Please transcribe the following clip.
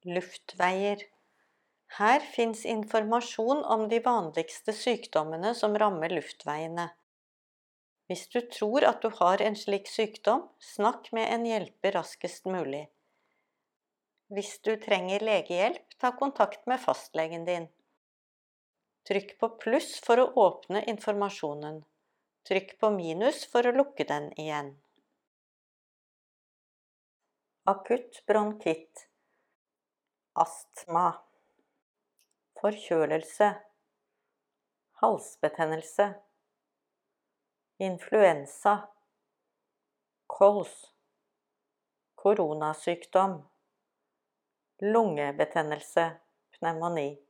Luftveier. Her finnes informasjon om de vanligste sykdommene som rammer luftveiene. Hvis du tror at du har en slik sykdom, snakk med en hjelper raskest mulig. Hvis du trenger legehjelp, ta kontakt med fastlegen din. Trykk på pluss for å åpne informasjonen. Trykk på minus for å lukke den igjen. Akutt bronkitt. Astma. Forkjølelse. Halsbetennelse. Influensa. Kols. Koronasykdom. Lungebetennelse, pneumoni.